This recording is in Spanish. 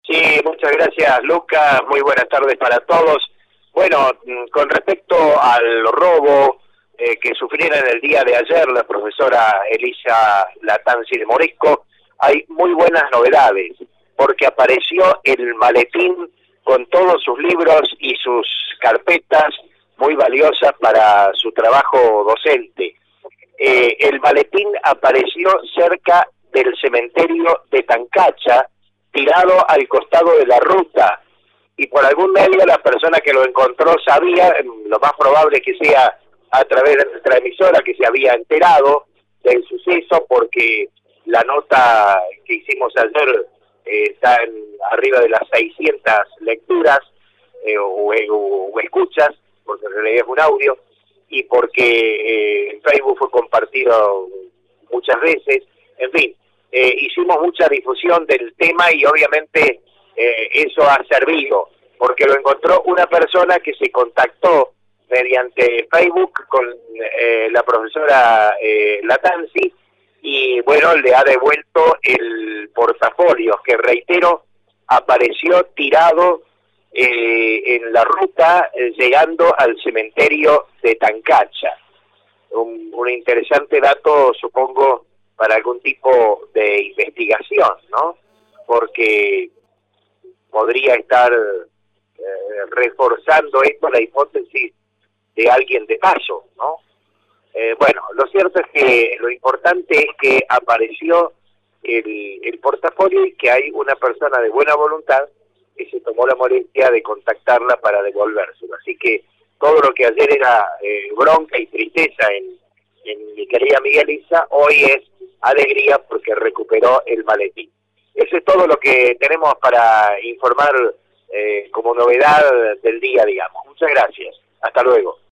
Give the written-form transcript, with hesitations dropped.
Sí, muchas gracias, Lucas. Muy buenas tardes para todos. Bueno, con respecto al robo que sufriera en el día de ayer la profesora Elisa Latanzi de Morisco, hay muy buenas novedades, porque apareció el maletín con todos sus libros y sus carpetas muy valiosas para su trabajo docente. El maletín apareció cerca del cementerio de Tancacha, tirado al costado de la ruta, y por algún medio la persona que lo encontró sabía, lo más probable es que sea a través de nuestra emisora, que se había enterado del suceso, porque la nota que hicimos ayer está arriba de las 600 lecturas o escuchas, porque en realidad es un audio, y porque en Facebook fue compartido muchas veces, en fin. Hicimos mucha difusión del tema y obviamente eso ha servido, porque lo encontró una persona que se contactó mediante Facebook con la profesora Latanzi, y bueno, le ha devuelto el portafolio, que reitero, apareció tirado en la ruta llegando al cementerio de Tancacha. Un interesante dato, supongo, para algún tipo de investigación, ¿no? Porque podría estar reforzando esto la hipótesis de alguien de paso, ¿no? Bueno, lo cierto es que lo importante es que apareció el portafolio y que hay una persona de buena voluntad que se tomó la molestia de contactarla para devolvérselo. Así que todo lo que ayer era bronca y tristeza en mi querida amiga Elisa, hoy es alegría porque recuperó el maletín. Eso es todo lo que tenemos para informar como novedad del día, digamos. Muchas gracias. Hasta luego.